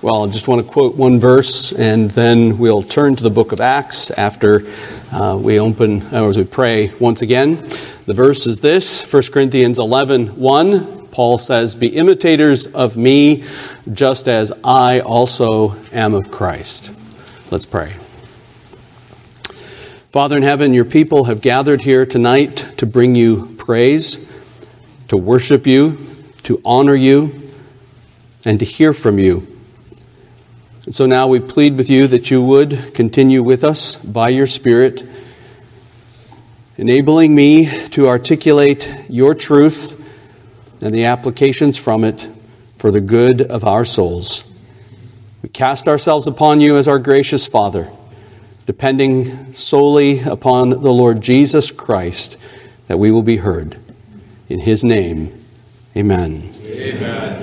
Well, I just want to quote one verse, and then we'll turn to the book of Acts after we pray once again. The verse is this, 1 Corinthians 11:1. Paul says, "Be imitators of me, just as I also am of Christ." Let's pray. Father in heaven, your people have gathered here tonight to bring you praise, to worship you, to honor you, and to hear from you. And so now we plead with you that you would continue with us by your Spirit, enabling me to articulate your truth and the applications from it for the good of our souls. We cast ourselves upon you as our gracious Father, depending solely upon the Lord Jesus Christ, that we will be heard. In his name, amen. Amen.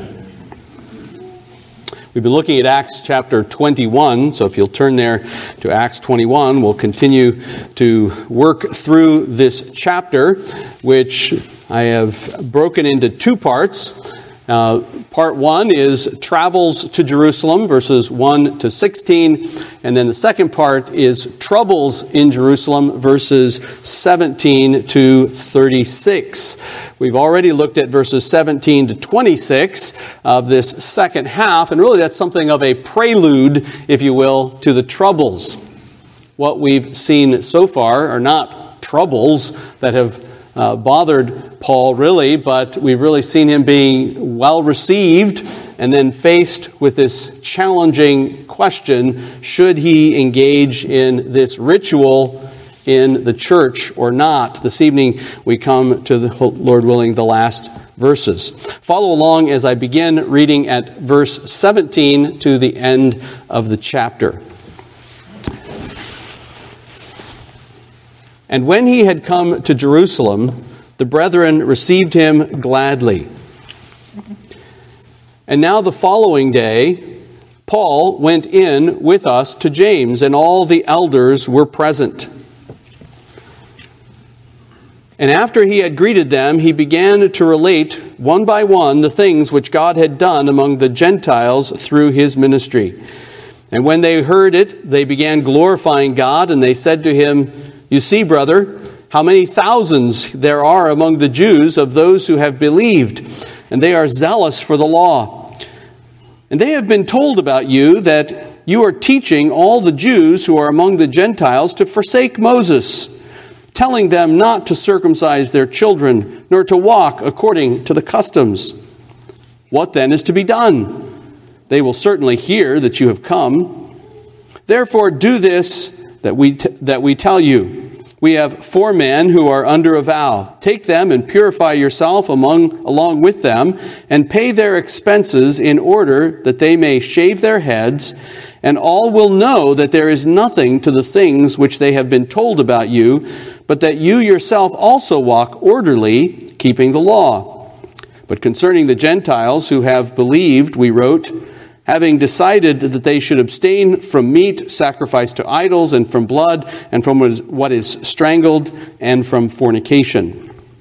We've been looking at Acts chapter 21, so if you'll turn there to Acts 21, we'll continue to work through this chapter, which I have broken into two parts. Part 1 is travels to Jerusalem, verses 1 to 16, and then the second part is troubles in Jerusalem, verses 17 to 36. We've already looked at verses 17 to 26 of this second half, and really that's something of a prelude, if you will, to the troubles. What we've seen so far are not troubles that have bothered Paul really, but we've really seen him being well received and then faced with this challenging question, should he engage in this ritual in the church or not? This evening we come to, Lord willing, the last verses. Follow along as I begin reading at verse 17 to the end of the chapter. And when he had come to Jerusalem, the brethren received him gladly. And now the following day, Paul went in with us to James, and all the elders were present. And after he had greeted them, he began to relate one by one the things which God had done among the Gentiles through his ministry. And when they heard it, they began glorifying God, and they said to him, "You see, brother, how many thousands there are among the Jews of those who have believed, and they are zealous for the law. And they have been told about you that you are teaching all the Jews who are among the Gentiles to forsake Moses, telling them not to circumcise their children, nor to walk according to the customs. What then is to be done? They will certainly hear that you have come. Therefore do this that we tell you. We have 4 men who are under a vow. Take them and purify yourself along with them, and pay their expenses in order that they may shave their heads, and all will know that there is nothing to the things which they have been told about you, but that you yourself also walk orderly, keeping the law. But concerning the Gentiles who have believed, we wrote, having decided that they should abstain from meat sacrificed to idols, and from blood, and from what is strangled, and from fornication.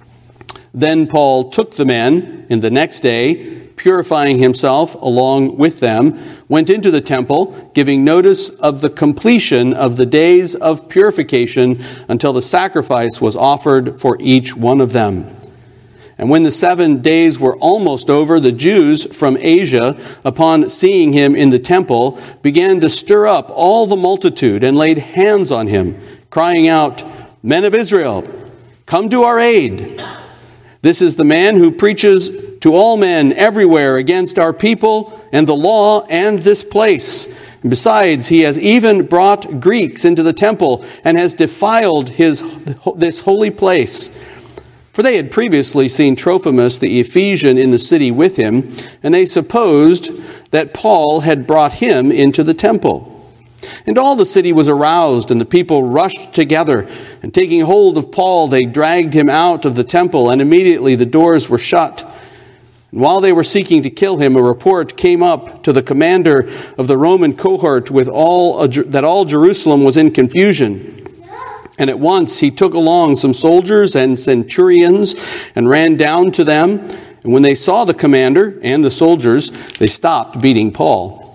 Then Paul took the men, and the next day, purifying himself along with them, went into the temple, giving notice of the completion of the days of purification until the sacrifice was offered for each one of them. And when the 7 days were almost over, the Jews from Asia, upon seeing him in the temple, began to stir up all the multitude and laid hands on him, crying out, "Men of Israel, come to our aid. This is the man who preaches to all men everywhere against our people and the law and this place. And besides, he has even brought Greeks into the temple and has defiled this holy place." For they had previously seen Trophimus the Ephesian in the city with him, and they supposed that Paul had brought him into the temple. And all the city was aroused, and the people rushed together, and taking hold of Paul, they dragged him out of the temple, and immediately the doors were shut. And while they were seeking to kill him, a report came up to the commander of the Roman cohort that all Jerusalem was in confusion. And at once he took along some soldiers and centurions and ran down to them. And when they saw the commander and the soldiers, they stopped beating Paul.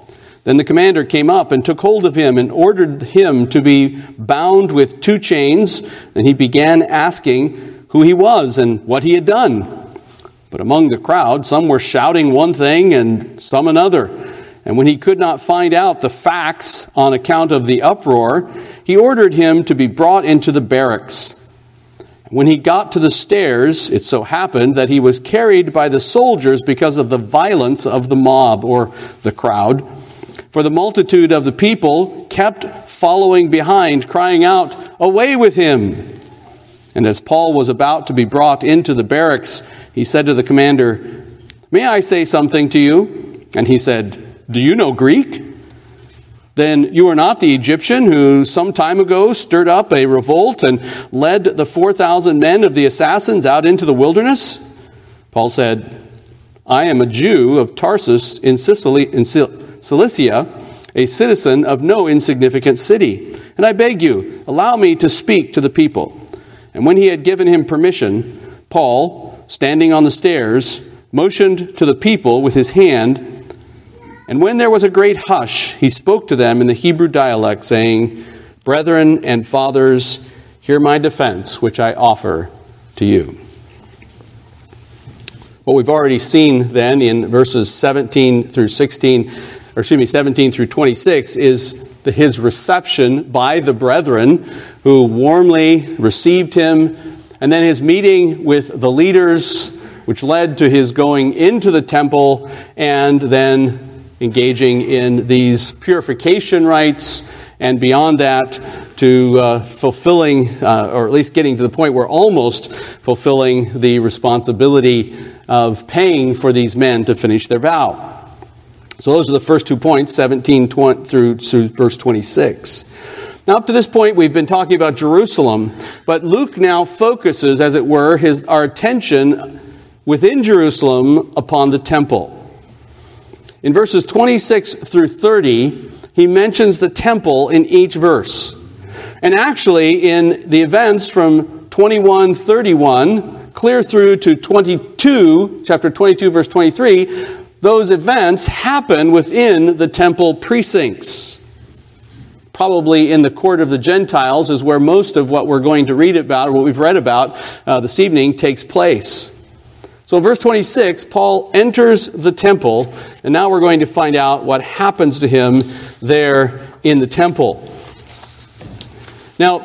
Then the commander came up and took hold of him and ordered him to be bound with 2 chains. And he began asking who he was and what he had done. But among the crowd, some were shouting one thing and some another. And when he could not find out the facts on account of the uproar, he ordered him to be brought into the barracks. When he got to the stairs, it so happened that he was carried by the soldiers because of the violence of the mob, or the crowd. For the multitude of the people kept following behind, crying out, "Away with him!" And as Paul was about to be brought into the barracks, he said to the commander, "May I say something to you?" And he said, "Do you know Greek? Then you are not the Egyptian who some time ago stirred up a revolt and led the 4,000 men of the assassins out into the wilderness?" Paul said, "I am a Jew of Tarsus in Cilicia, a citizen of no insignificant city. And I beg you, allow me to speak to the people." And when he had given him permission, Paul, standing on the stairs, motioned to the people with his hand. And when there was a great hush, he spoke to them in the Hebrew dialect, saying, "Brethren and fathers, hear my defense, which I offer to you." What we've already seen then in verses 17 through 26 is his reception by the brethren who warmly received him, and then his meeting with the leaders, which led to his going into the temple and then engaging in these purification rites, and beyond that to fulfilling, or at least getting to the point where almost fulfilling the responsibility of paying for these men to finish their vow. So those are the first 2 points, 17 through verse 26. Now up to this point we've been talking about Jerusalem, but Luke now focuses, as it were, our attention within Jerusalem upon the temple. In verses 26 through 30, he mentions the temple in each verse. And actually, in the events from 21:31 clear through to chapter 22, verse 23, those events happen within the temple precincts. Probably in the court of the Gentiles is where most of what we're going to read about, or what we've read about this evening, takes place. So in verse 26, Paul enters the temple, and now we're going to find out what happens to him there in the temple. Now,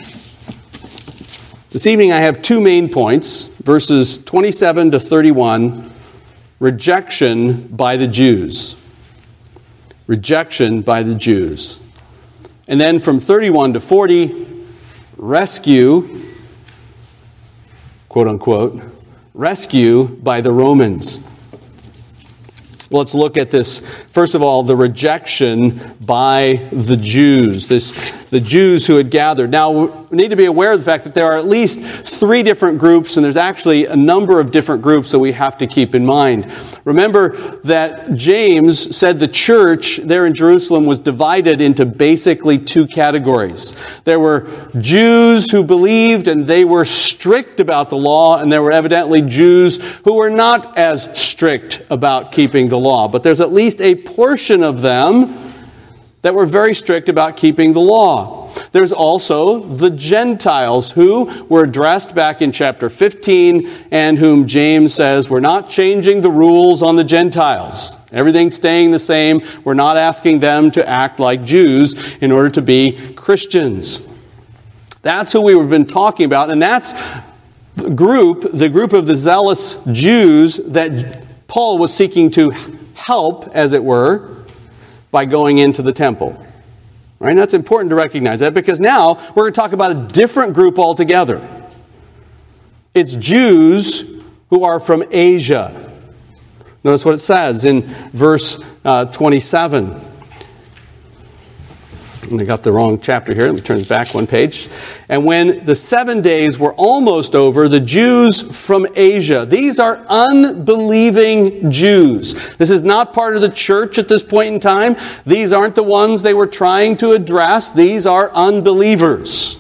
this evening I have 2 main points, verses 27 to 31, rejection by the Jews. Rejection by the Jews. And then from 31 to 40, rescue, quote unquote, rescue by the Romans. Well, let's look at this. First of all, the rejection by the Jews. The Jews who had gathered. Now, we need to be aware of the fact that there are at least 3 different groups, and there's actually a number of different groups that we have to keep in mind. Remember that James said the church there in Jerusalem was divided into basically 2 categories. There were Jews who believed and they were strict about the law, and there were evidently Jews who were not as strict about keeping the law. But there's at least a portion of them that were very strict about keeping the law. There's also the Gentiles who were addressed back in chapter 15 and whom James says we're not changing the rules on the Gentiles. Everything's staying the same. We're not asking them to act like Jews in order to be Christians. That's who we've been talking about, and that's the group of the zealous Jews that Paul was seeking to help, as it were, by going into the temple. Right? And that's important to recognize that, because now we're going to talk about a different group altogether. It's Jews who are from Asia. Notice what it says in verse 27. And I got the wrong chapter here. Let me turn it back one page. And when the 7 days were almost over, the Jews from Asia, these are unbelieving Jews. This is not part of the church at this point in time. These aren't the ones they were trying to address. These are unbelievers.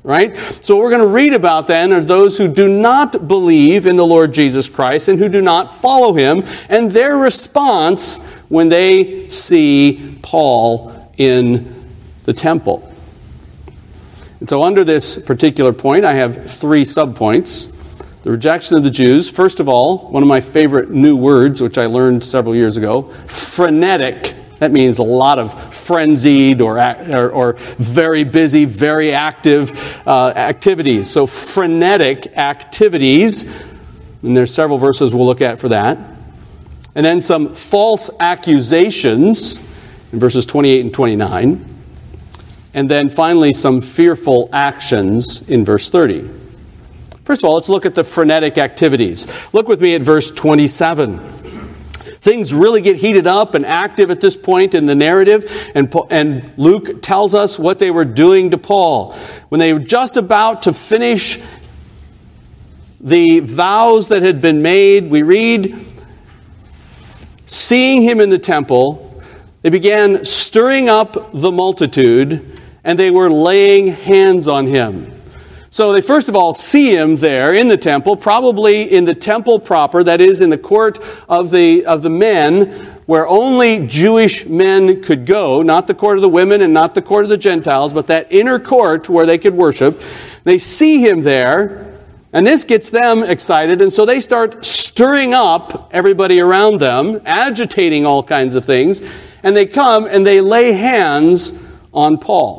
right? So what we're going to read about then are those who do not believe in the Lord Jesus Christ and who do not follow him, and their response when they see Paul in the temple. And so under this particular point, I have 3 subpoints. The rejection of the Jews. First of all, one of my favorite new words, which I learned several years ago, frenetic. That means a lot of frenzied or very busy, very active activities. So frenetic activities, and there's several verses we'll look at for that. And then some false accusations in verses 28 and 29. And then finally some fearful actions in verse 30. First of all, let's look at the frenetic activities. Look with me at verse 27. Things really get heated up and active at this point in the narrative, and Luke tells us what they were doing to Paul. When they were just about to finish the vows that had been made, we read, seeing him in the temple, they began stirring up the multitude, and they were laying hands on him. So they first of all see him there in the temple, probably in the temple proper, that is in the court of the men, where only Jewish men could go, not the court of the women and not the court of the Gentiles, but that inner court where they could worship. They see him there, and this gets them excited, and so they start stirring up everybody around them, agitating all kinds of things, and they come and they lay hands on Paul.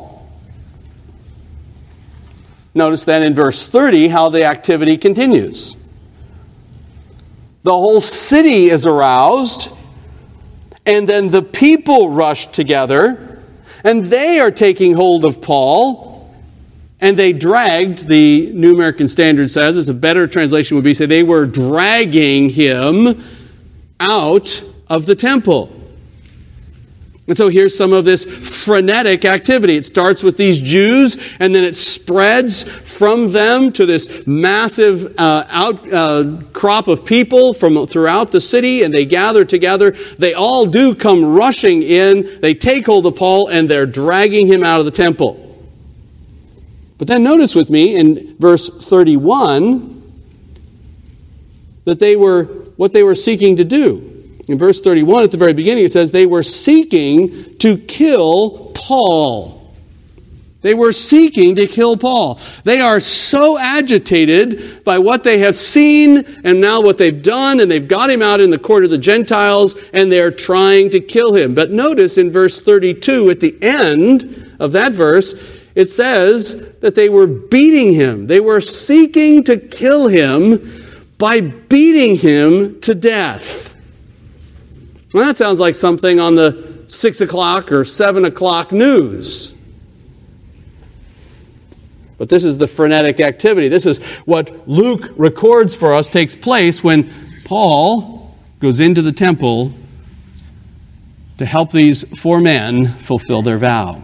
Notice then in verse 30 how the activity continues. The whole city is aroused, and then the people rush together, and they are taking hold of Paul, and they dragged, the New American Standard says, it's a better translation would be, say they were dragging him out of the temple. And so here's some of this frenetic activity. It starts with these Jews, and then it spreads from them to this massive crop of people from throughout the city, and they gather together. They all do come rushing in. They take hold of Paul, and they're dragging him out of the temple. But then notice with me in verse 31 that what they were seeking to do. In verse 31, at the very beginning, it says they were seeking to kill Paul. They were seeking to kill Paul. They are so agitated by what they have seen and now what they've done, and they've got him out in the court of the Gentiles, and they're trying to kill him. But notice in verse 32, at the end of that verse, it says that they were beating him. They were seeking to kill him by beating him to death. Well, that sounds like something on the 6 o'clock or 7 o'clock news. But this is the frenetic activity. This is what Luke records for us takes place when Paul goes into the temple to help these 4 men fulfill their vow.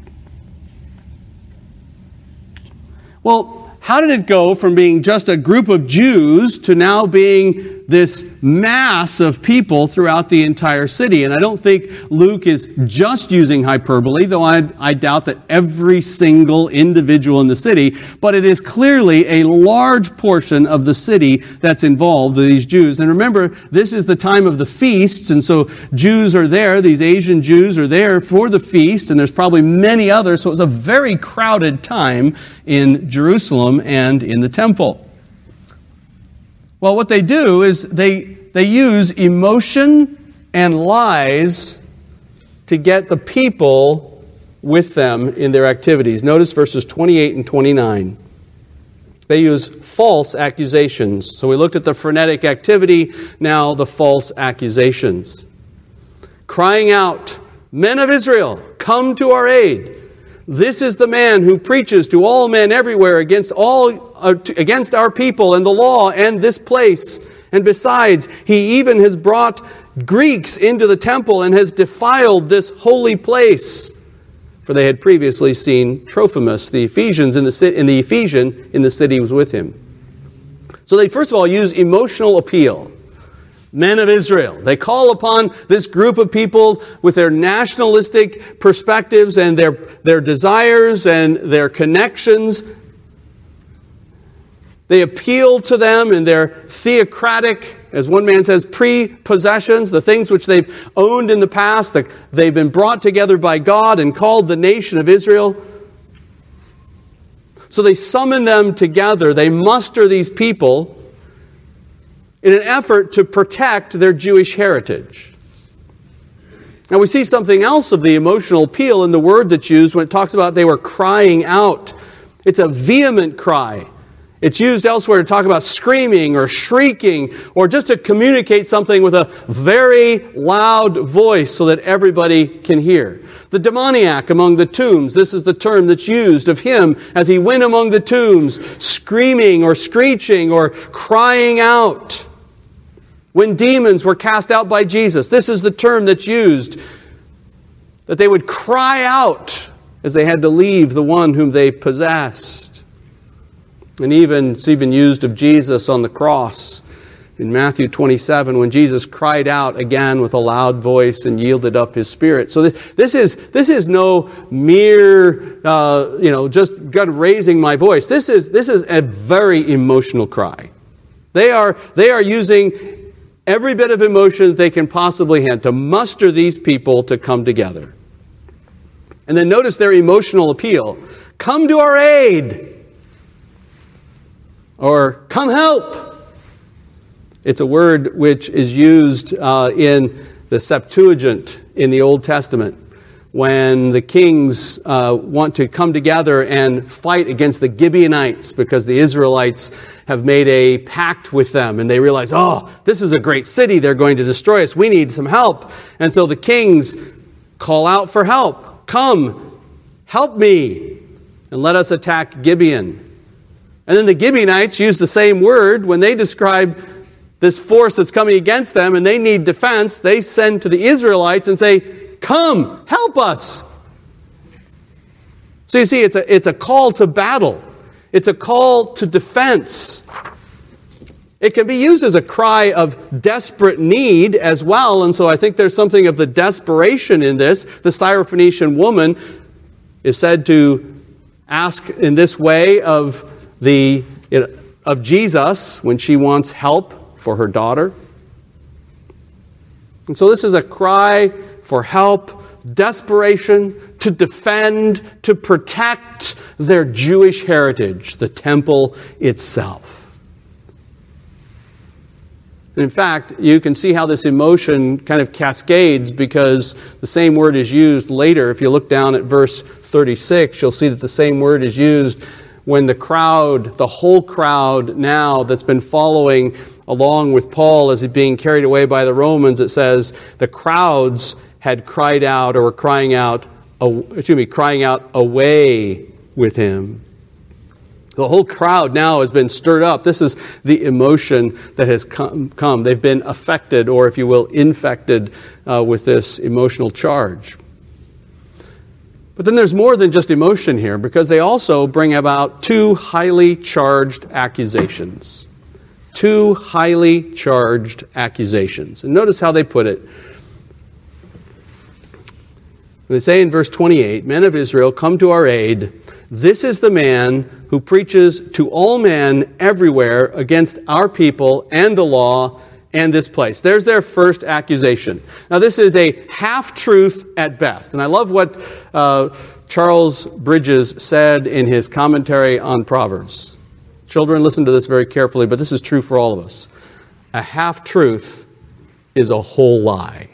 Well, how did it go from being just a group of Jews to now being this mass of people throughout the entire city? And I don't think Luke is just using hyperbole, though I doubt that every single individual in the city, but it is clearly a large portion of the city that's involved with these Jews. And remember, this is the time of the feasts, and so Jews are there, these Asian Jews are there for the feast, and there's probably many others, so it was a very crowded time in Jerusalem and in the temple. Well, what they do is they use emotion and lies to get the people with them in their activities. Notice verses 28 and 29. They use false accusations. So we looked at the frenetic activity, now the false accusations. Crying out, "Men of Israel, come to our aid. This is the man who preaches to all men everywhere against our people and the law and this place. And besides, he even has brought Greeks into the temple and has defiled this holy place." For they had previously seen Trophimus, the Ephesian in the city was with him. So they first of all use emotional appeal. Men of Israel. They call upon this group of people with their nationalistic perspectives and their desires and their connections They appeal to them in their theocratic, as one man says, prepossessions, the things which they've owned in the past, that they've been brought together by God and called the nation of Israel. So they summon them together. They muster these people in an effort to protect their Jewish heritage. Now we see something else of the emotional appeal in the word that's used when it talks about they were crying out. It's a vehement cry. It's used elsewhere to talk about screaming or shrieking or just to communicate something with a very loud voice so that everybody can hear. The demoniac among the tombs, this is the term that's used of him as he went among the tombs, screaming or screeching or crying out. When demons were cast out by Jesus, this is the term that's used, that they would cry out as they had to leave the one whom they possessed. And it's even used of Jesus on the cross in Matthew 27 when Jesus cried out again with a loud voice and yielded up his spirit. So this is no mere just God raising my voice. This is a very emotional cry. They are using every bit of emotion that they can possibly have to muster these people to come together. And then notice their emotional appeal. Come to our aid. Or, come help. It's a word which is used in the Septuagint in the Old Testament when the kings want to come together and fight against the Gibeonites because the Israelites have made a pact with them and they realize, this is a great city, they're going to destroy us, we need some help. And so the kings call out for help. Come, help me, and let us attack Gibeon. And then the Gibeonites use the same word when they describe this force that's coming against them and they need defense. They send to the Israelites and say, come, help us. So you see, it's a call to battle. It's a call to defense. It can be used as a cry of desperate need as well. And so I think there's something of the desperation in this. The Syrophoenician woman is said to ask in this way of Jesus when she wants help for her daughter. And so this is a cry for help, desperation, to defend, to protect their Jewish heritage, the temple itself. And in fact, you can see how this emotion kind of cascades because the same word is used later. If you look down at verse 36, you'll see that the same word is used when the whole crowd now that's been following along with Paul as he's being carried away by the Romans, it says the crowds had cried out or were crying out away with him. The whole crowd now has been stirred up. This is the emotion that has come. They've been affected, or if you will, infected with this emotional charge. But then there's more than just emotion here, because they also bring about two highly charged accusations. Two highly charged accusations. And notice how they put it. They say in verse 28, Men of Israel, come to our aid. This is the man who preaches to all men everywhere against our people and the law and this place. There's their first accusation. Now this is a half-truth at best. And I love what Charles Bridges said in his commentary on Proverbs. Children, listen to this very carefully, but this is true for all of us. A half-truth is a whole lie.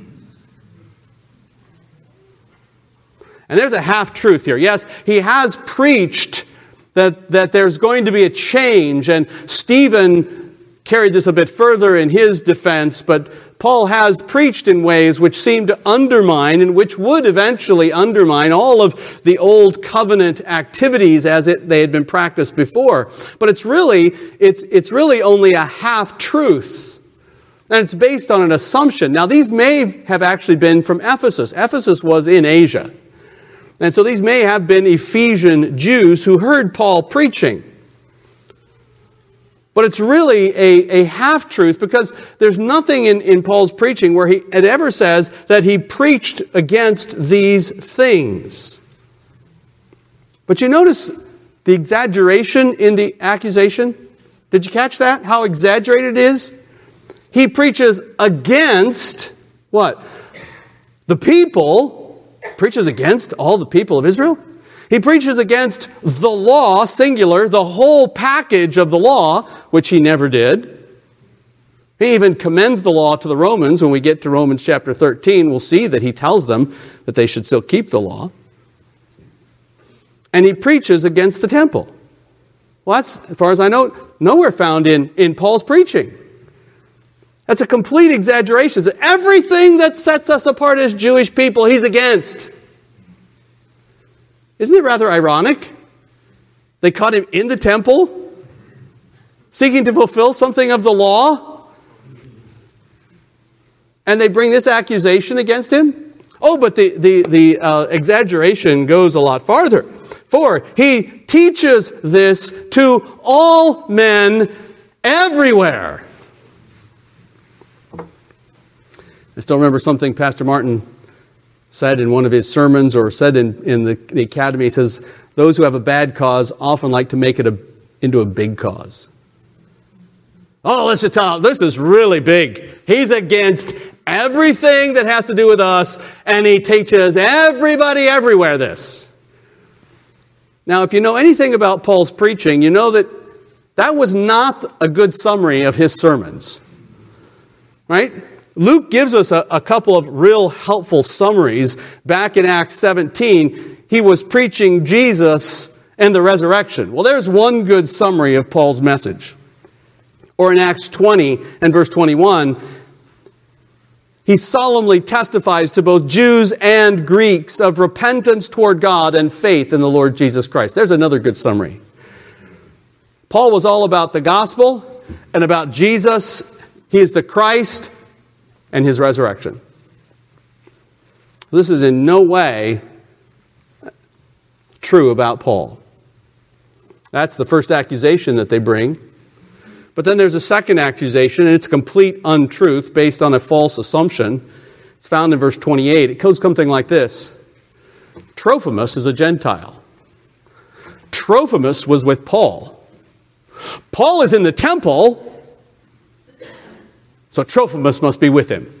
And there's a half-truth here. Yes, he has preached that there's going to be a change, and Stephen carried this a bit further in his defense, but Paul has preached in ways which seem to undermine and which would eventually undermine all of the old covenant activities as they had been practiced before. But it's really only a half-truth. And it's based on an assumption. Now, these may have actually been from Ephesus. Ephesus was in Asia. And so these may have been Ephesian Jews who heard Paul preaching. But it's really a half-truth, because there's nothing in Paul's preaching where it ever says that he preached against these things. But you notice the exaggeration in the accusation? Did you catch that? How exaggerated it is? He preaches against what? The people. Preaches against all the people of Israel? He preaches against the law, singular, the whole package of the law, which he never did. He even commends the law to the Romans. When we get to Romans chapter 13, we'll see that he tells them that they should still keep the law. And he preaches against the temple. Well, that's, as far as I know, nowhere found in Paul's preaching. That's a complete exaggeration. So everything that sets us apart as Jewish people, he's against. Isn't it rather ironic? They caught him in the temple, seeking to fulfill something of the law, and they bring this accusation against him? Oh, but the exaggeration goes a lot farther. For he teaches this to all men everywhere. I still remember something Pastor Martin said in one of his sermons, or said in the academy. He says, those who have a bad cause often like to make it into a big cause. Oh, let's just tell him, this is really big. He's against everything that has to do with us, and he teaches everybody everywhere this. Now, if you know anything about Paul's preaching, you know that was not a good summary of his sermons. Right? Luke gives us a couple of real helpful summaries. Back in Acts 17, he was preaching Jesus and the resurrection. Well, there's one good summary of Paul's message. Or in Acts 20 and verse 21, he solemnly testifies to both Jews and Greeks of repentance toward God and faith in the Lord Jesus Christ. There's another good summary. Paul was all about the gospel and about Jesus. He is the Christ and his resurrection. This is in no way true about Paul. That's the first accusation that they bring. But then there's a second accusation, and it's complete untruth based on a false assumption. It's found in verse 28. It goes something like this. Trophimus is a Gentile. Trophimus was with Paul. Paul is in the temple, so Trophimus must be with him.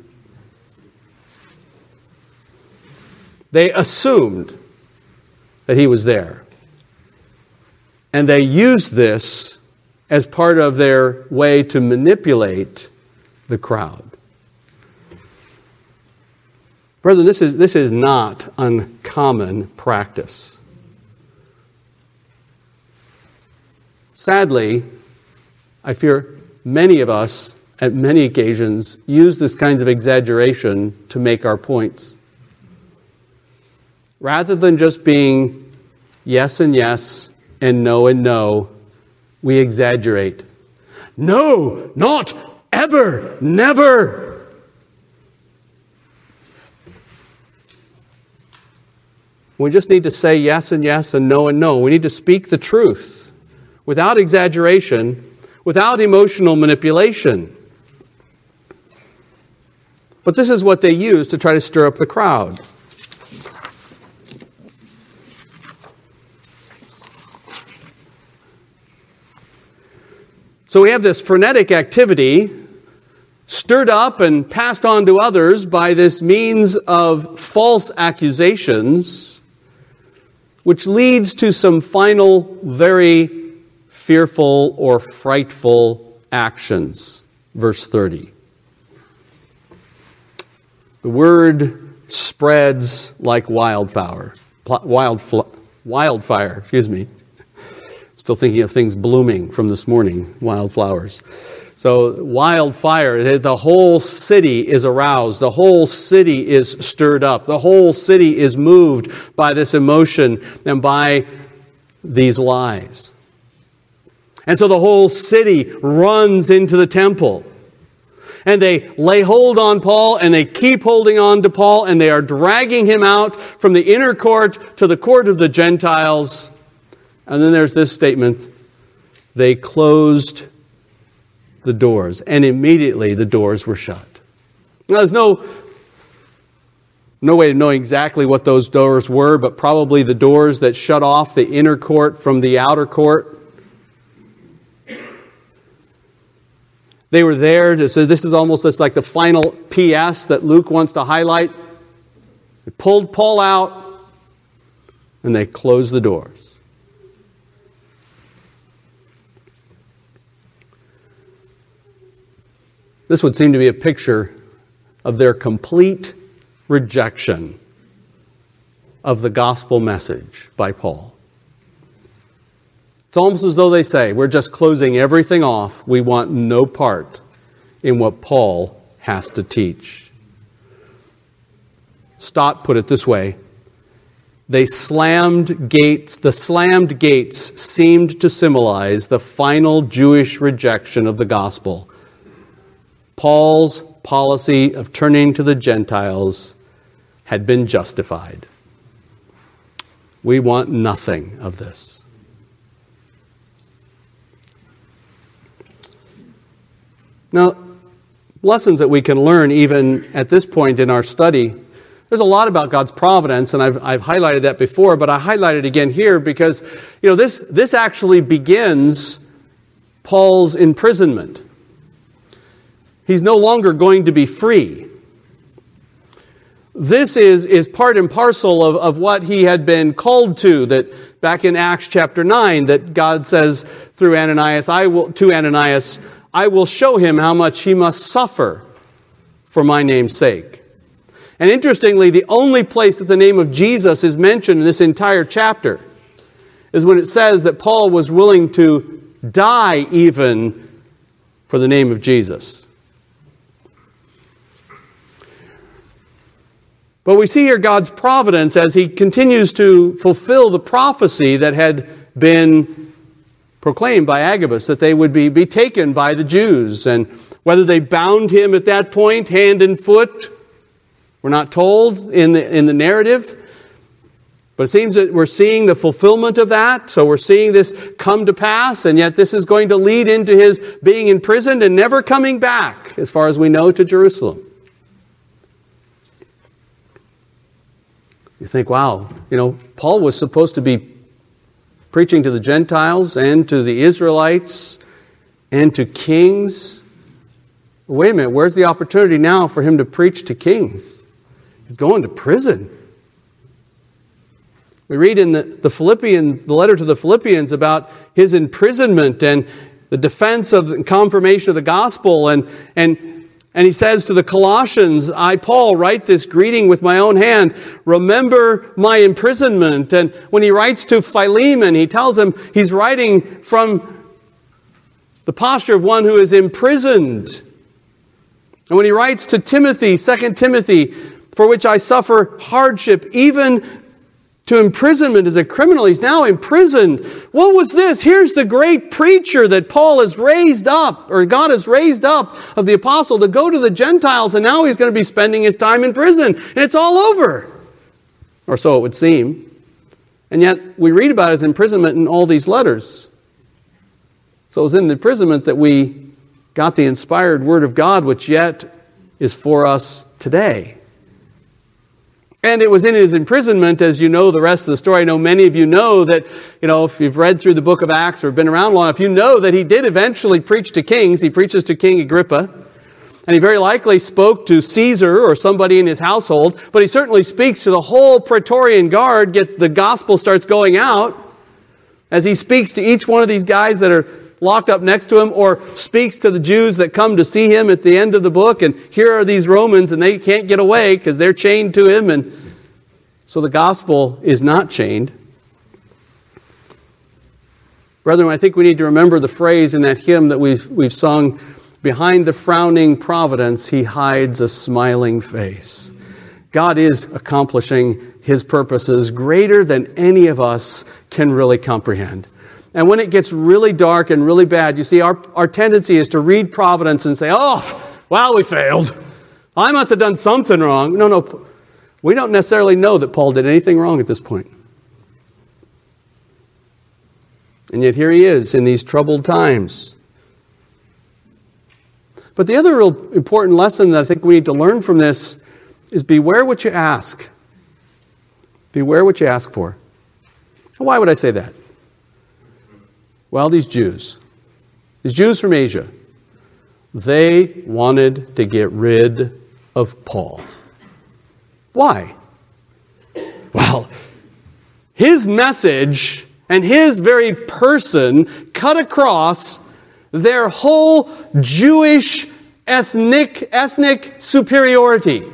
They assumed that he was there. And they used this as part of their way to manipulate the crowd. Brethren, this is not uncommon practice. Sadly, I fear many of us at many occasions use this kind of exaggeration to make our points. Rather than just being yes and yes and no, we exaggerate. No, not ever, never. We just need to say yes and no. We need to speak the truth without exaggeration, without emotional manipulation. But this is what they use to try to stir up the crowd. So we have this frenetic activity stirred up and passed on to others by this means of false accusations, which leads to some final, very fearful or frightful actions. Verse 30. The word spreads like wildfire. Still thinking of things blooming from this morning, wildflowers. So wildfire, the whole city is aroused. The whole city is stirred up. The whole city is moved by this emotion and by these lies. And so the whole city runs into the temple. And they lay hold on Paul, and they keep holding on to Paul, and they are dragging him out from the inner court to the court of the Gentiles. And then there's this statement, they closed the doors, and immediately the doors were shut. Now, there's no No way of knowing exactly what those doors were, but probably the doors that shut off the inner court from the outer court. They were there to say, this is almost like the final PS that Luke wants to highlight. They pulled Paul out and they closed the doors. This would seem to be a picture of their complete rejection of the gospel message by Paul. It's almost as though they say, we're just closing everything off. We want no part in what Paul has to teach. Stott put it this way: the slammed gates seemed to symbolize the final Jewish rejection of the gospel. Paul's policy of turning to the Gentiles had been justified. We want nothing of this. Now, lessons that we can learn even at this point in our study. There's a lot about God's providence, and I've highlighted that before, but I highlight it again here because, this actually begins Paul's imprisonment. He's no longer going to be free. This is part and parcel of what he had been called to, that back in Acts chapter 9, that God says through Ananias, I will show him how much he must suffer for my name's sake. And interestingly, the only place that the name of Jesus is mentioned in this entire chapter is when it says that Paul was willing to die even for the name of Jesus. But we see here God's providence as he continues to fulfill the prophecy that had been proclaimed by Agabus, that they would be taken by the Jews. And whether they bound him at that point, hand and foot, we're not told in the narrative. But it seems that we're seeing the fulfillment of that. So we're seeing this come to pass, and yet this is going to lead into his being imprisoned and never coming back, as far as we know, to Jerusalem. You think, wow, Paul was supposed to be preaching to the Gentiles and to the Israelites and to kings. Wait a minute, where's the opportunity now for him to preach to kings? He's going to prison. We read in the letter to the Philippians about his imprisonment and the defense of the confirmation of the gospel. And he says to the Colossians, I, Paul, write this greeting with my own hand. Remember my imprisonment. And when he writes to Philemon, he tells him he's writing from the posture of one who is imprisoned. And when he writes to Timothy, 2 Timothy, for which I suffer hardship, even to imprisonment as a criminal. He's now imprisoned. What was this? Here's the great preacher that Paul has raised up, or God has raised up, of the apostle to go to the Gentiles, and now he's going to be spending his time in prison. And it's all over. Or so it would seem. And yet we read about his imprisonment in all these letters. So it was in the imprisonment that we got the inspired word of God, which yet is for us today. And it was in his imprisonment, as you know the rest of the story. I know many of you know that, if you've read through the book of Acts or been around long enough, you know that he did eventually preach to kings. He preaches to King Agrippa. And he very likely spoke to Caesar or somebody in his household. But he certainly speaks to the whole Praetorian Guard. The gospel starts going out as he speaks to each one of these guys that are locked up next to him, or speaks to the Jews that come to see him at the end of the book, and here are these Romans, and they can't get away because they're chained to him, and so the gospel is not chained. Brethren, I think we need to remember the phrase in that hymn that we've sung, behind the frowning providence, he hides a smiling face. God is accomplishing his purposes greater than any of us can really comprehend. And when it gets really dark and really bad, you see, our tendency is to read providence and say, we failed. I must have done something wrong. No. We don't necessarily know that Paul did anything wrong at this point. And yet here he is in these troubled times. But the other real important lesson that I think we need to learn from this is beware what you ask. Beware what you ask for. Why would I say that? Well, these Jews from Asia, they wanted to get rid of Paul. Why? Well, his message and his very person cut across their whole Jewish ethnic superiority.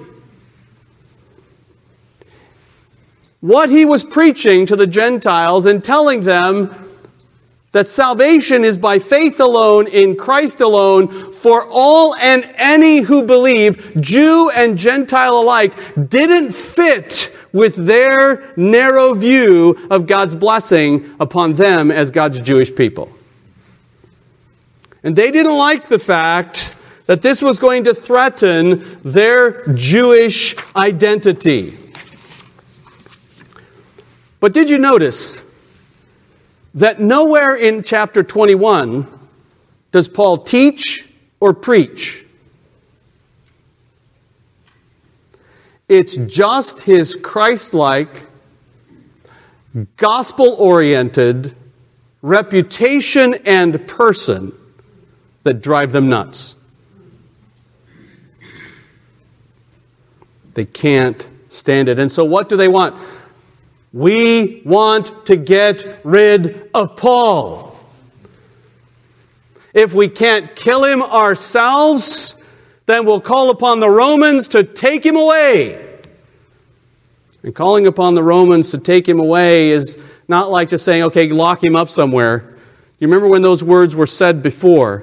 What he was preaching to the Gentiles and telling them that salvation is by faith alone, in Christ alone, for all and any who believe, Jew and Gentile alike, didn't fit with their narrow view of God's blessing upon them as God's Jewish people. And they didn't like the fact that this was going to threaten their Jewish identity. But did you notice that nowhere in chapter 21 does Paul teach or preach? It's just his Christ-like, gospel-oriented reputation and person that drive them nuts. They can't stand it. And so what do they want? We want to get rid of Paul. If we can't kill him ourselves, then we'll call upon the Romans to take him away. And calling upon the Romans to take him away is not like just saying, okay, lock him up somewhere. You remember when those words were said before?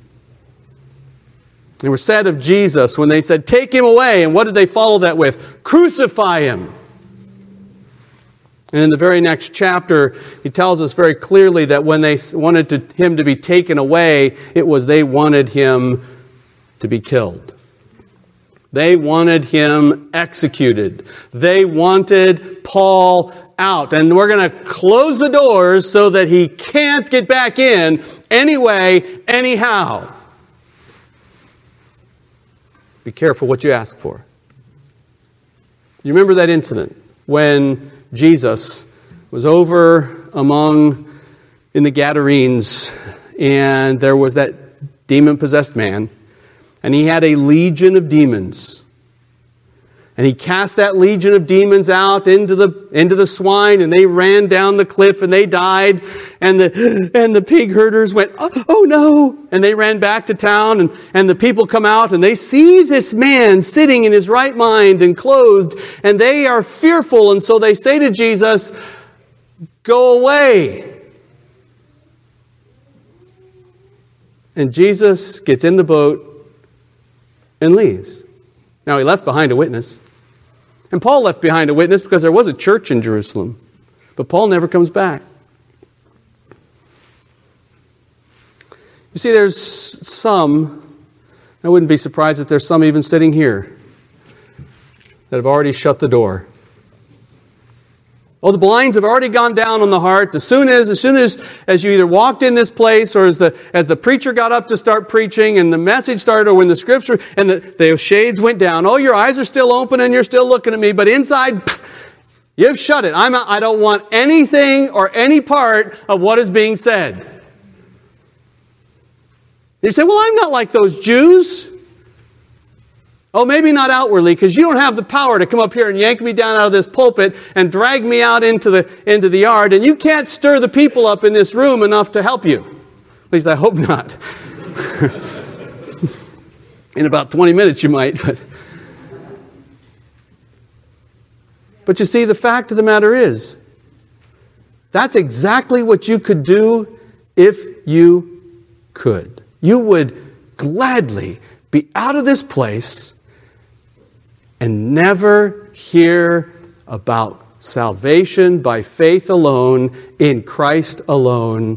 They were said of Jesus when they said, take him away. And what did they follow that with? Crucify him. And in the very next chapter, he tells us very clearly that when they wanted him to be taken away, it was they wanted him to be killed. They wanted him executed. They wanted Paul out. And we're going to close the doors so that he can't get back in anyway, anyhow. Be careful what you ask for. You remember that incident when Jesus was over in the Gadarenes, and there was that demon-possessed man, and he had a legion of demons. And he cast that legion of demons out into the swine, and they ran down the cliff, and they died. And the pig herders went, oh no! And they ran back to town, and the people come out, and they see this man sitting in his right mind and clothed, and they are fearful, and so they say to Jesus, go away. And Jesus gets in the boat and leaves. Now, he left behind a witness. And Paul left behind a witness because there was a church in Jerusalem. But Paul never comes back. You see, there's some, I wouldn't be surprised if there's some even sitting here, that have already shut the door. Oh, the blinds have already gone down on the heart. As soon as you either walked in this place, or as the preacher got up to start preaching and the message started, or when the scripture and the shades went down, oh, your eyes are still open and you're still looking at me, but inside, you've shut it. I don't want anything or any part of what is being said. You say, well, I'm not like those Jews. Oh, maybe not outwardly, because you don't have the power to come up here and yank me down out of this pulpit and drag me out into the yard, and you can't stir the people up in this room enough to help you. At least I hope not. In about 20 minutes you might. But you see, the fact of the matter is, that's exactly what you could do if you could. You would gladly be out of this place and never hear about salvation by faith alone, in Christ alone,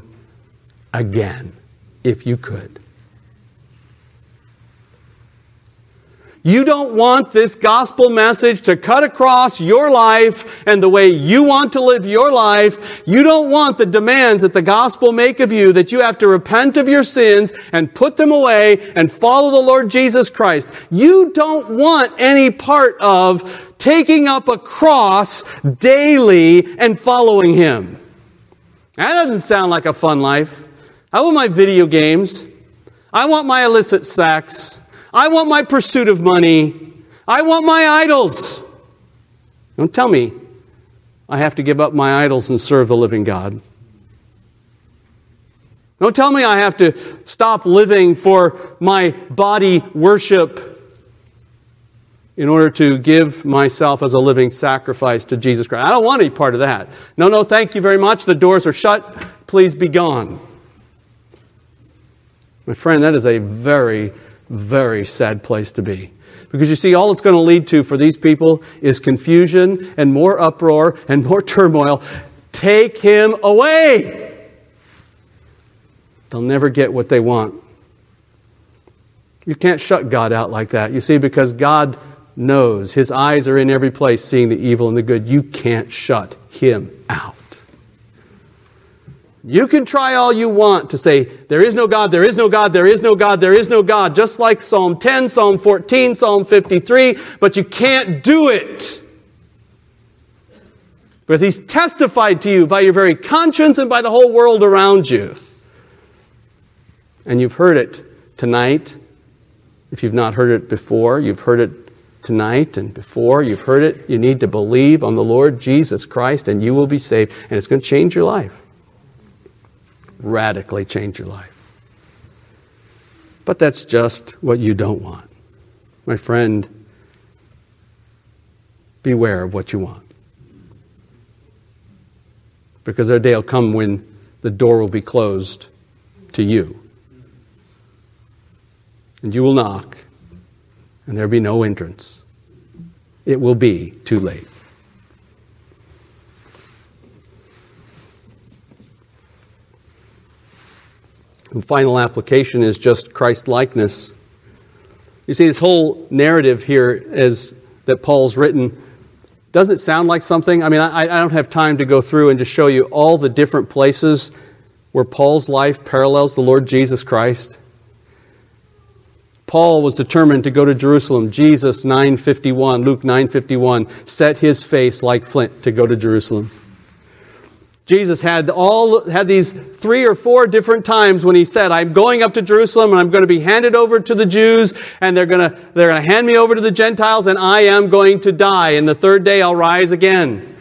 again, if you could. You don't want this gospel message to cut across your life and the way you want to live your life. You don't want the demands that the gospel make of you, that you have to repent of your sins and put them away and follow the Lord Jesus Christ. You don't want any part of taking up a cross daily and following Him. That doesn't sound like a fun life. I want my video games. I want my illicit sex. I want my pursuit of money. I want my idols. Don't tell me I have to give up my idols and serve the living God. Don't tell me I have to stop living for my body worship in order to give myself as a living sacrifice to Jesus Christ. I don't want any part of that. No, thank you very much. The doors are shut. Please be gone. My friend, that is a very, very sad place to be. Because you see, all it's going to lead to for these people is confusion and more uproar and more turmoil. Take Him away! They'll never get what they want. You can't shut God out like that. You see, because God knows. His eyes are in every place, seeing the evil and the good. You can't shut Him out. You can try all you want to say, there is no God, there is no God, there is no God, there is no God, just like Psalm 10, Psalm 14, Psalm 53, but you can't do it. Because He's testified to you by your very conscience and by the whole world around you. And you've heard it tonight. If you've not heard it before, you've heard it tonight and before. You've heard it. You need to believe on the Lord Jesus Christ and you will be saved. And it's going to change your life. Radically change your life. But that's just what you don't want. My friend, beware of what you want. Because a day will come when the door will be closed to you. And you will knock, and there will be no entrance. It will be too late. The final application is just Christ-likeness. You see, this whole narrative here is that Paul's written. Doesn't it sound like something? I mean, I don't have time to go through and just show you all the different places where Paul's life parallels the Lord Jesus Christ. Paul was determined to go to Jerusalem. Jesus 9:51, Luke 9:51, set his face like flint to go to Jerusalem. Jesus had these 3 or 4 different times when he said, I'm going up to Jerusalem and I'm going to be handed over to the Jews and they're going to hand me over to the Gentiles and I am going to die and the third day I'll rise again.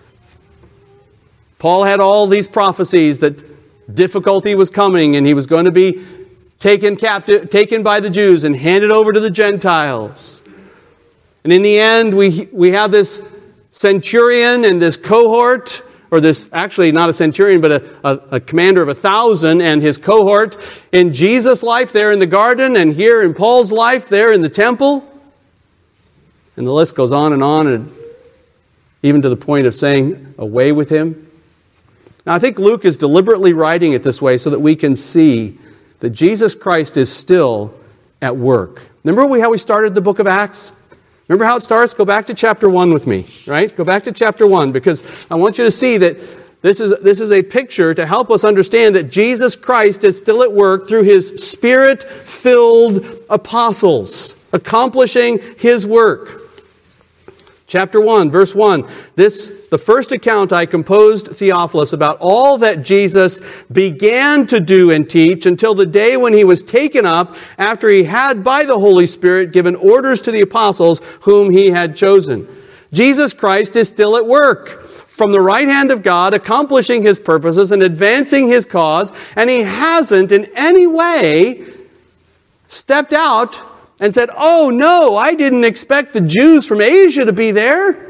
Paul had all these prophecies that difficulty was coming and he was going to be taken by the Jews and handed over to the Gentiles. And in the end, we have this centurion and this cohort, or this, actually not a centurion, but a commander of 1,000 and his cohort in Jesus' life there in the garden and here in Paul's life there in the temple. And the list goes on, and even to the point of saying, away with him. Now, I think Luke is deliberately writing it this way so that we can see that Jesus Christ is still at work. Remember how we started the book of Acts? Remember how it starts? Go back to chapter 1 with me, right? Go back to chapter 1 because I want you to see that this is a picture to help us understand that Jesus Christ is still at work through His Spirit-filled apostles, accomplishing His work. Chapter 1, verse 1. The first account I composed, Theophilus, about all that Jesus began to do and teach until the day when He was taken up after He had by the Holy Spirit given orders to the apostles whom He had chosen. Jesus Christ is still at work from the right hand of God, accomplishing His purposes and advancing His cause, and He hasn't in any way stepped out and said, oh no, I didn't expect the Jews from Asia to be there.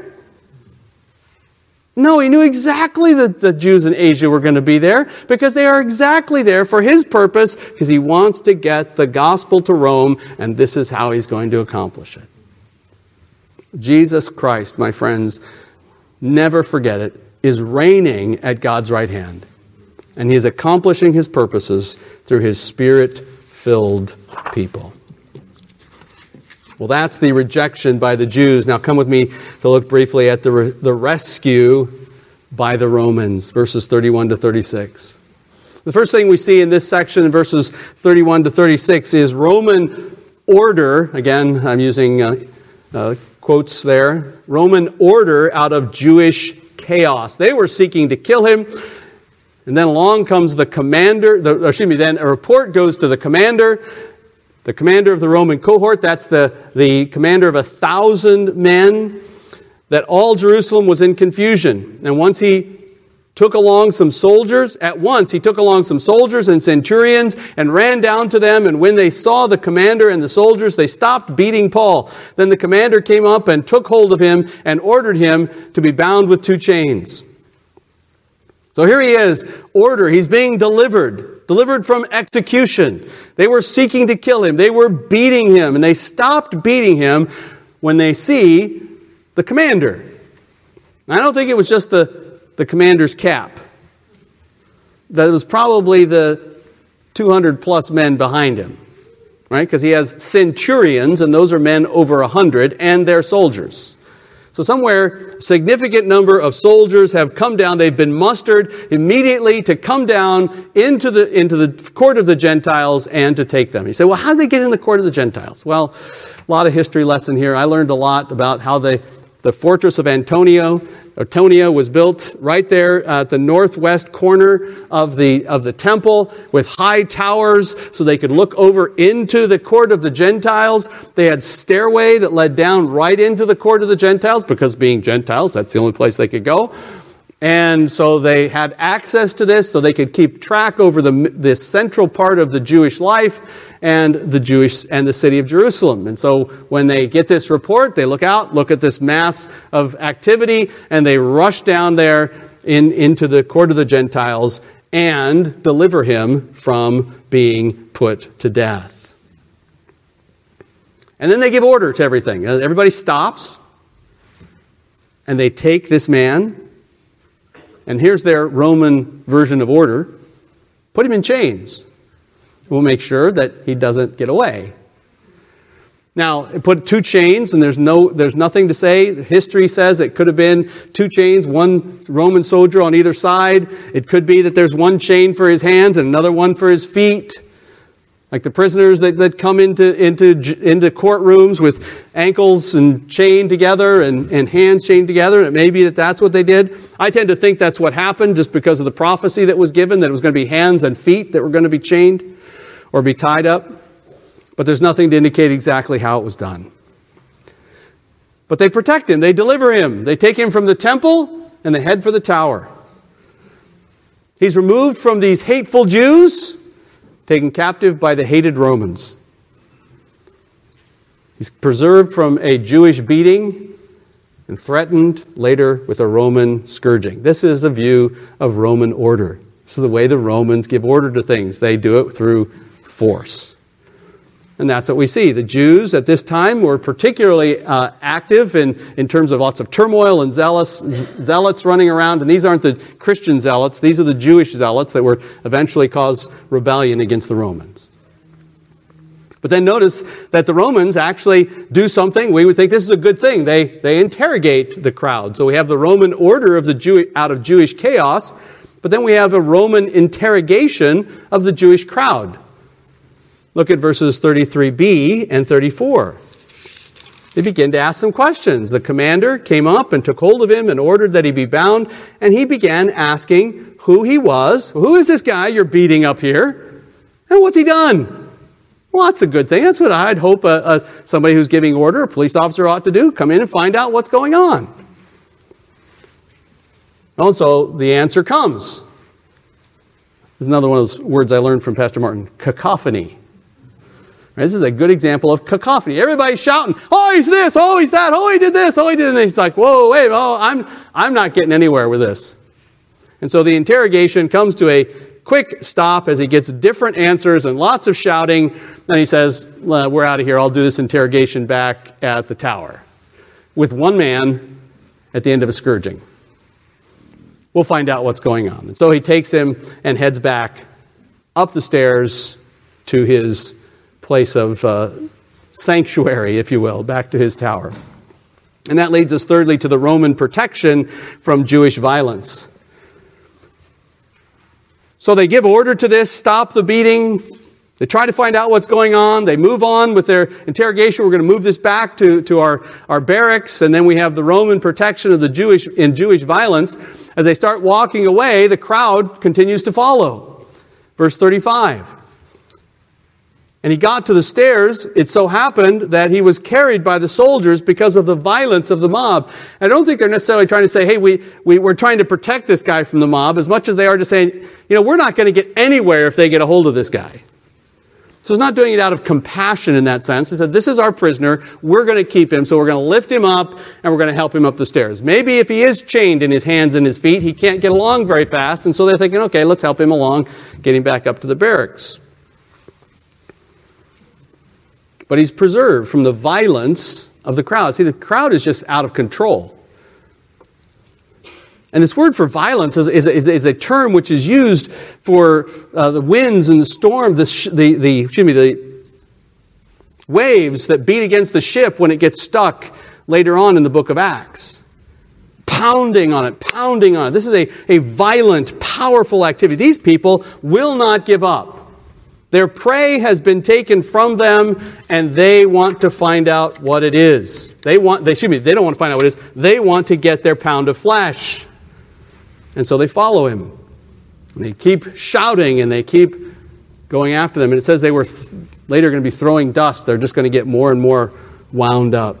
No, He knew exactly that the Jews in Asia were going to be there because they are exactly there for His purpose because He wants to get the gospel to Rome, and this is how He's going to accomplish it. Jesus Christ, my friends, never forget it, is reigning at God's right hand, and He is accomplishing His purposes through His Spirit-filled people. Well, that's the rejection by the Jews. Now come with me to look briefly at the rescue by the Romans, verses 31 to 36. The first thing we see in this section, in verses 31 to 36, is Roman order. Again, I'm using quotes there. Roman order out of Jewish chaos. They were seeking to kill him. And then along comes the commander. Then a report goes to the commander of the Roman cohort. That's the commander of 1,000 men. That all Jerusalem was in confusion. And once he took along some soldiers and centurions and ran down to them. And when they saw the commander and the soldiers, they stopped beating Paul. Then the commander came up and took hold of him and ordered him to be bound with 2 chains. So here he is, order. He's being delivered from execution. They were seeking to kill him. They were beating him. And they stopped beating him when they see the commander. I don't think it was just the commander's cap. That was probably the 200 plus men behind him, right? Because he has centurions, and those are men over 100, and they're soldiers. So somewhere, a significant number of soldiers have come down. They've been mustered immediately to come down into the court of the Gentiles and to take them. You say, well, how did they get in the court of the Gentiles? Well, a lot of history lesson here. I learned a lot about how the fortress of Antonia was built right there at the northwest corner of the temple with high towers so they could look over into the court of the Gentiles. They had stairway that led down right into the court of the Gentiles because being Gentiles, that's the only place they could go. And so they had access to this so they could keep track over this central part of the Jewish life and the city of Jerusalem. And so when they get this report, they look at this mass of activity, and they rush down there into the court of the Gentiles and deliver him from being put to death. And then they give order to everything. Everybody stops, and they take this man. And here's their Roman version of order. Put him in chains. We'll make sure that he doesn't get away. Now, put 2 chains, and there's nothing to say. History says it could have been 2 chains, 1 Roman soldier on either side. It could be that there's 1 chain for his hands and another one for his feet. Like the prisoners that come into courtrooms with ankles and chained together and hands chained together. And it may be that's what they did. I tend to think that's what happened just because of the prophecy that was given, that it was going to be hands and feet that were going to be chained or be tied up. But there's nothing to indicate exactly how it was done. But they protect him. They deliver him. They take him from the temple and they head for the tower. He's removed from these hateful Jews, taken captive by the hated Romans. He's preserved from a Jewish beating and threatened later with a Roman scourging. This is a view of Roman order. This is the way the Romans give order to things. They do it through force. And that's what we see. The Jews at this time were particularly active in terms of lots of turmoil and zealots running around. And these aren't the Christian zealots. These are the Jewish zealots that would eventually cause rebellion against the Romans. But then notice that the Romans actually do something. We would think this is a good thing. They interrogate the crowd. So we have the Roman order of out of Jewish chaos. But then we have a Roman interrogation of the Jewish crowd. Look at verses 33b and 34. They begin to ask some questions. The commander came up and took hold of him and ordered that he be bound. And he began asking who he was. Who is this guy you're beating up here? And what's he done? Well, that's a good thing. That's what I'd hope somebody who's giving order, a police officer, ought to do. Come in and find out what's going on. And so the answer comes. There's another one of those words I learned from Pastor Martin. Cacophony. This is a good example of cacophony. Everybody's shouting, oh, he's this, oh, he's that, oh, he did this, oh, he did that. And he's like, whoa, wait, oh, I'm not getting anywhere with this. And so the interrogation comes to a quick stop as he gets different answers and lots of shouting. And he says, we're out of here. I'll do this interrogation back at the tower with one man at the end of a scourging. We'll find out what's going on. And so he takes him and heads back up the stairs to his place of sanctuary, if you will, back to his tower. And that leads us thirdly to the Roman protection from Jewish violence. So they give order to this, stop the beating. They try to find out what's going on. They move on with their interrogation. We're going to move this back to our barracks. And then we have the Roman protection of the Jewish violence. As they start walking away, the crowd continues to follow. Verse 35. And he got to the stairs. It so happened that he was carried by the soldiers because of the violence of the mob. I don't think they're necessarily trying to say, hey, we're trying to protect this guy from the mob, as much as they are just saying, we're not going to get anywhere if they get a hold of this guy. So he's not doing it out of compassion in that sense. He said, this is our prisoner. We're going to keep him, so we're going to lift him up, and we're going to help him up the stairs. Maybe if he is chained in his hands and his feet, he can't get along very fast, and so they're thinking, okay, let's help him along, getting back up to the barracks. But he's preserved from the violence of the crowd. See, the crowd is just out of control. And this word for violence is a term which is used for the winds and the storm, the waves that beat against the ship when it gets stuck later on in the book of Acts. Pounding on it. This is a violent, powerful activity. These people will not give up. Their prey has been taken from them, and they want to find out what it is. They don't want to find out what it is. They want to get their pound of flesh. And so they follow him. And they keep shouting, and they keep going after them. And it says they were later going to be throwing dust. They're just going to get more and more wound up.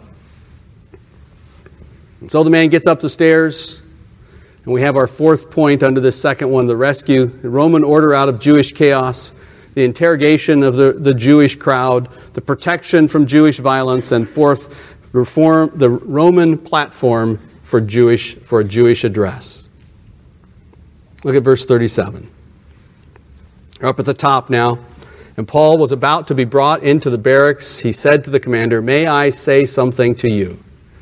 And so the man gets up the stairs, and we have our fourth point under this second one, the rescue, the Roman order out of Jewish chaos, the interrogation of the Jewish crowd, the protection from Jewish violence, and fourth, the Roman platform for a Jewish address. Look at verse 37. We're up at the top now. And Paul was about to be brought into the barracks. He said to the commander, "May I say something to you?"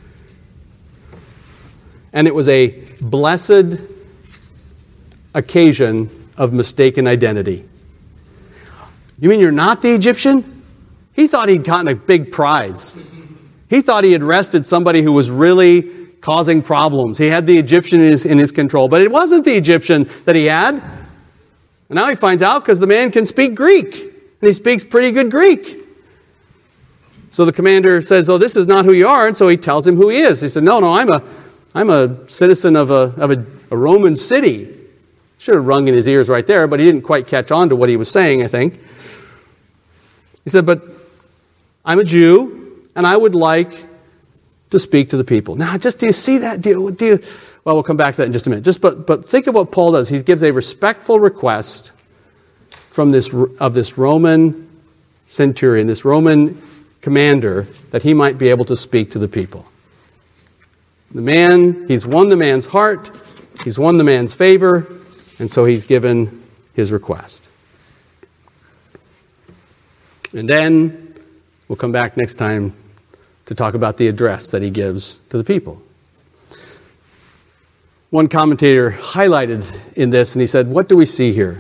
And it was a blessed occasion of mistaken identity. You mean you're not the Egyptian? He thought he'd gotten a big prize. He thought he had arrested somebody who was really causing problems. He had the Egyptian in his control, but it wasn't the Egyptian that he had. And now he finds out because the man can speak Greek, and he speaks pretty good Greek. So the commander says, "Oh, this is not who you are," and so he tells him who he is. He said, "No, I'm a citizen of a Roman city." Should have rung in his ears right there, but he didn't quite catch on to what he was saying, I think. He said, "But I'm a Jew, and I would like to speak to the people." Now, do you see that? Well, we'll come back to that in just a minute. But think of what Paul does. He gives a respectful request from this Roman centurion, this Roman commander, that he might be able to speak to the people. He's won the man's heart, he's won the man's favor, and so he's given his request. And then we'll come back next time to talk about the address that he gives to the people. One commentator highlighted in this, and he said, what do we see here?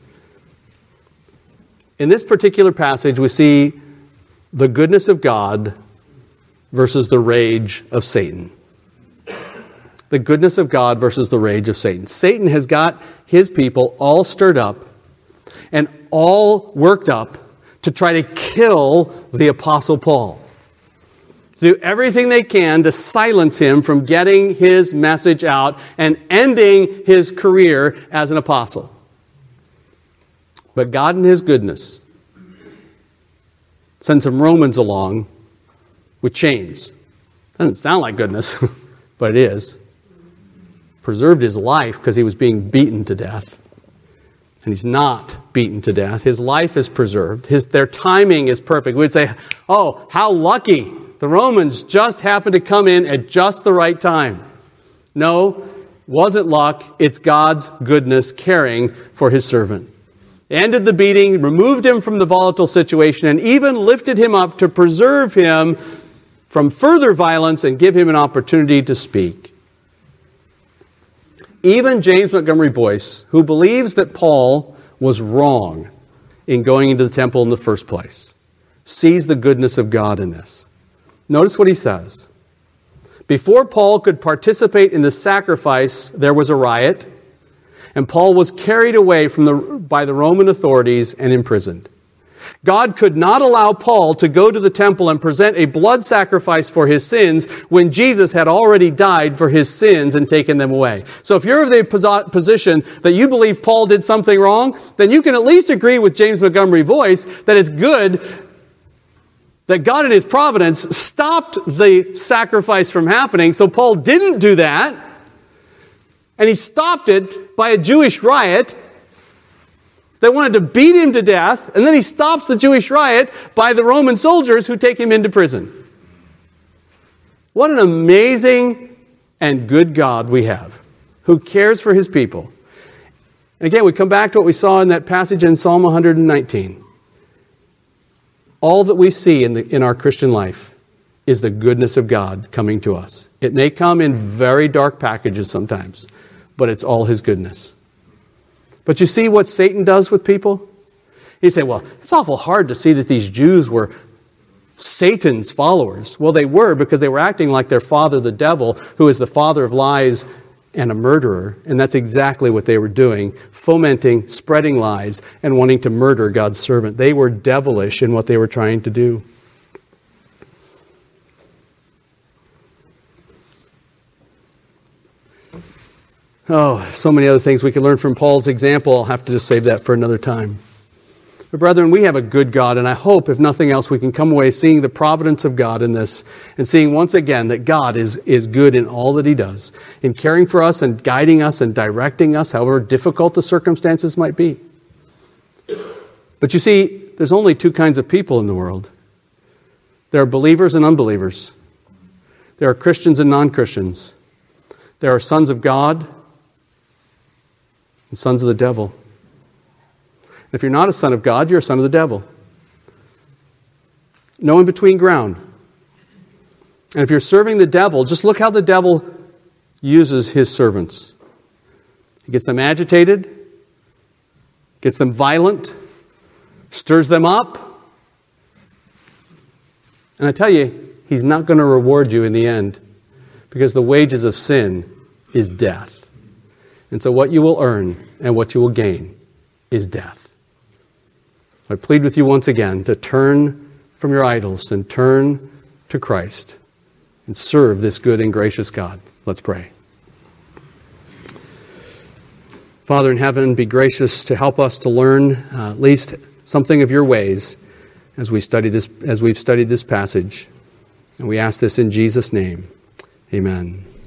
In this particular passage, we see the goodness of God versus the rage of Satan. The goodness of God versus the rage of Satan. Satan has got his people all stirred up and all worked up to try to kill the Apostle Paul. Do everything they can to silence him from getting his message out and ending his career as an apostle. But God in his goodness sent some Romans along with chains. Doesn't sound like goodness, but it is. Preserved his life because he was being beaten to death. And he's not beaten to death. His life is preserved. Their timing is perfect. We'd say, oh, how lucky. The Romans just happened to come in at just the right time. No, wasn't luck. It's God's goodness caring for his servant. Ended the beating, removed him from the volatile situation, and even lifted him up to preserve him from further violence and give him an opportunity to speak. Even James Montgomery Boyce, who believes that Paul was wrong in going into the temple in the first place, sees the goodness of God in this. Notice what he says. Before Paul could participate in the sacrifice, there was a riot, and Paul was carried away by the Roman authorities and imprisoned. God could not allow Paul to go to the temple and present a blood sacrifice for his sins when Jesus had already died for his sins and taken them away. So if you're of the position that you believe Paul did something wrong, then you can at least agree with James Montgomery Boice that it's good that God in his providence stopped the sacrifice from happening, so Paul didn't do that, and he stopped it by a Jewish riot that wanted to beat him to death, and then he stops the Jewish riot by the Roman soldiers who take him into prison. What an amazing and good God we have, who cares for his people. And again, we come back to what we saw in that passage in Psalm 119. All that we see in our Christian life is the goodness of God coming to us. It may come in very dark packages sometimes, but it's all his goodness. But you see what Satan does with people? You say, well, it's awful hard to see that these Jews were Satan's followers. Well, they were, because they were acting like their father, the devil, who is the father of lies and a murderer. And that's exactly what they were doing, fomenting, spreading lies, and wanting to murder God's servant. They were devilish in what they were trying to do. Oh, so many other things we can learn from Paul's example. I'll have to just save that for another time. But brethren, we have a good God, and I hope, if nothing else, we can come away seeing the providence of God in this, and seeing once again that God is good in all that he does, in caring for us and guiding us and directing us, however difficult the circumstances might be. But you see, there's only two kinds of people in the world. There are believers and unbelievers. There are Christians and non-Christians. There are sons of God and sons of the devil. If you're not a son of God, you're a son of the devil. No in between ground. And if you're serving the devil, just look how the devil uses his servants. He gets them agitated, gets them violent, stirs them up. And I tell you, he's not going to reward you in the end, because the wages of sin is death. And so what you will earn and what you will gain is death. I plead with you once again to turn from your idols and turn to Christ and serve this good and gracious God. Let's pray. Father in heaven, be gracious to help us to learn at least something of your ways as we've studied this passage. And we ask this in Jesus' name. Amen.